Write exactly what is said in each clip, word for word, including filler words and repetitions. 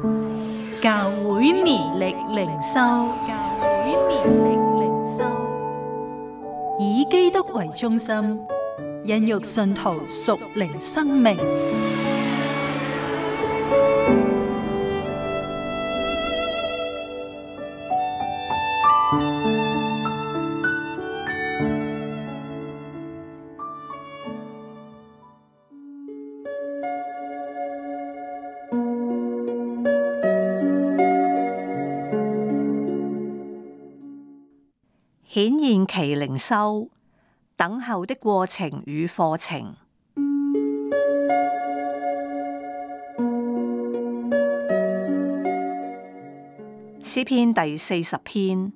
教會年曆靈修，教會年曆靈修，以基督為中心，孕育信徒屬靈生命。 顯現期靈修，等候的過程與課程。詩篇第四十篇。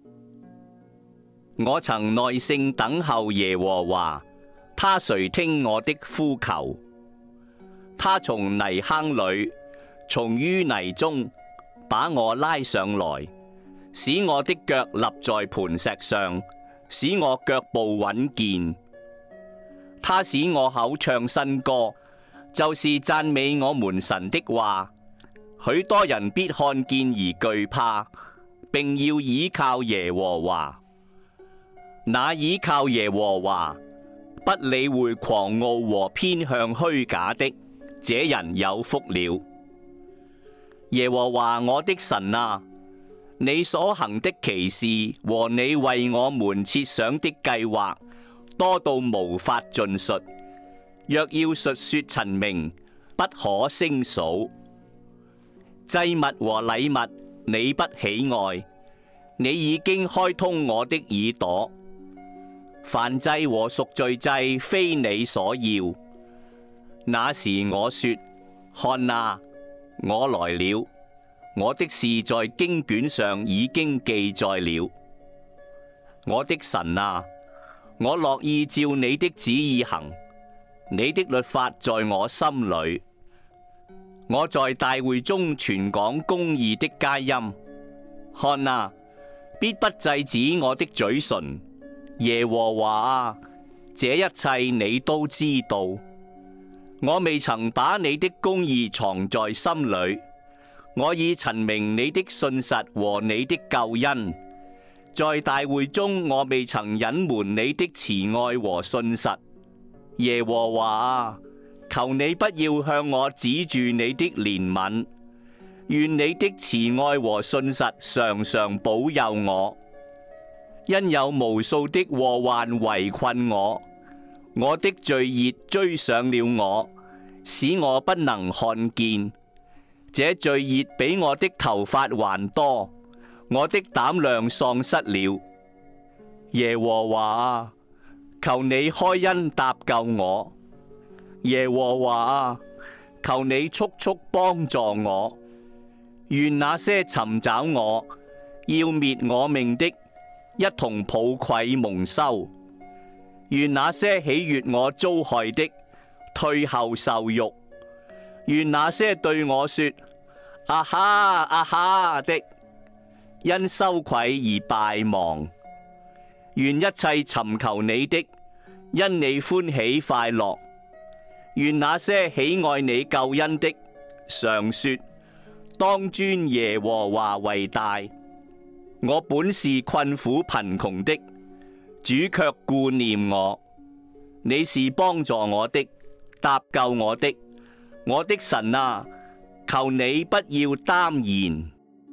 我曾耐性等候耶和華，他垂聽我的呼求。他從泥坑裏，從淤泥中，把我拉上來，使我的腳立在磐石上，使我腳步穩健。他使我口唱新歌，就是讚美我們神的話。許多人必看見而懼怕，並要倚靠耶和華。那倚靠耶和華，不理會狂傲和偏向虛假的，這人有福了。耶和華我的神啊，你所行的奇事和你為我們設想的計劃，多到無法盡述。若要述說陳明，不可勝數。祭物和禮物你不喜愛，你已經開通我的耳朵。燔祭和贖罪祭非你所要。那時我說：看哪，我來了。我的事在經卷上已經記載了。我的神啊，我樂意照你的旨意行，你的律法在我心裏。我在大會中傳講公義的佳音。看啊，必不制止我的嘴唇。耶和華啊，這一切你都知道。我未曾把你的公義藏在心裏。我已陳明你的信實和你的救恩，在大會中我未曾隱瞞你的慈愛和信實。耶和華啊，求你不要向我指住你的憐憫，願你的慈愛和信實常常保佑我。因有無數的禍患圍困我，我的罪孽追上了我，使我不能看見。這罪孽比我的頭髮還多，我的膽量喪失了。耶和華啊，求你開恩搭救我。耶和華啊，求你速速幫助我。願那些尋找我，要滅我命的，一同抱愧蒙羞。願那些喜悅我遭害的，退後受辱。願那些對我說啊哈啊哈的，因羞愧而敗亡。願一切尋求你的，因你歡喜快樂。願那些喜愛你救恩的，常說當尊耶和華為大。我本是困苦貧窮的，主卻顧念我。你是幫助我的，搭救我的。我的神啊，求你不要耽延。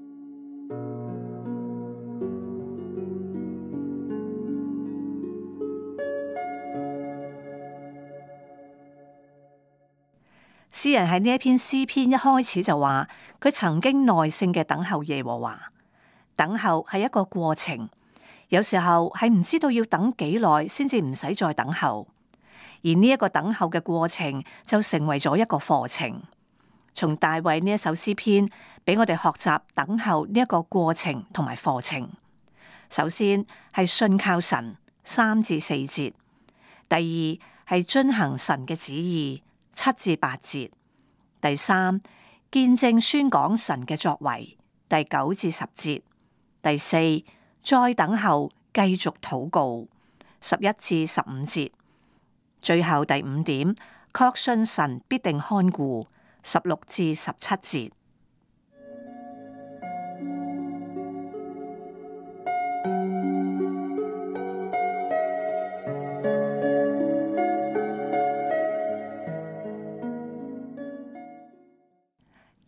詩人喺呢一篇詩篇一開始就話，佢曾經耐性嘅等候耶和華。等候係一個過程，有時候係唔知道要等幾耐先至唔使再等候。而呢一個等候嘅過程就成為咗一個課程。從大衛呢一首詩篇，俾我哋學習等候呢一個過程同埋課程。首先係信靠神，三至四節；第二係遵行神嘅旨意，七至八節；第三見證宣講神嘅作為，第九至十節；第四再等候，繼續禱告，十一至十五節。最後第五點，確信神必定看顧，十六至十七節。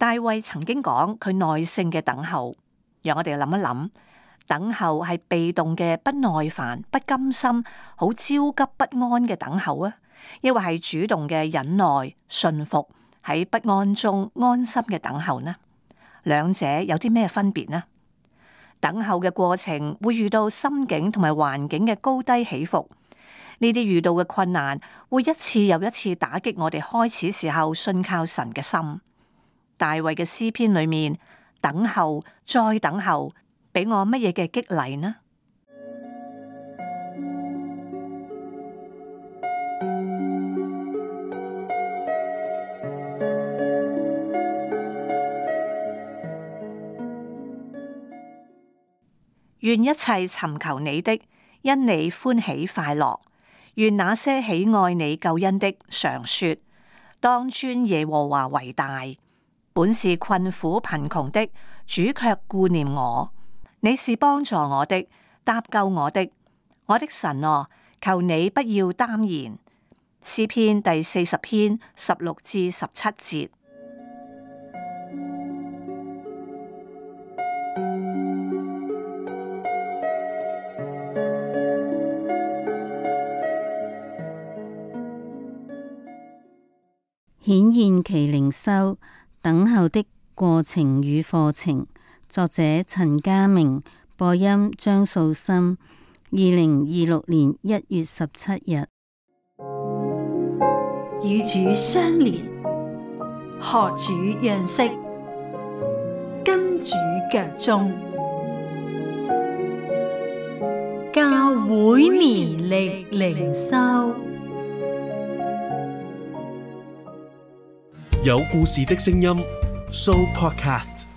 大衛曾經講佢耐性嘅等候，讓我哋諗一諗，等候係被動嘅不耐煩、不甘心、好焦急不安嘅等候啊，抑或係主動嘅忍耐、順服喺不安中安心嘅等候呢？兩者有啲咩分別呢？等候嘅過程會遇到心境同埋環境嘅高低起伏，呢啲遇到嘅困難會一次又一次打擊我哋開始時候信靠神嘅心。大衛嘅詩篇裏面，等候再等候，俾我乜嘢嘅激勵呢？願一切尋求你的，因你歡喜快樂；願那些喜愛你救恩的，常說，當尊耶和華為大。本是困苦貧窮的，主卻顧念我。你是幫助我的，搭救我的，我的神啊，求你不要耽延。詩篇第四十篇十六至十七節。 顯現其靈修，等候的過程與課程。作者陳家明，播音張素心。二零二六年一月十七日。 與主相連，學主樣式，跟主腳蹤。教會年曆靈修。 有故事的聲音 ，Show Podcast。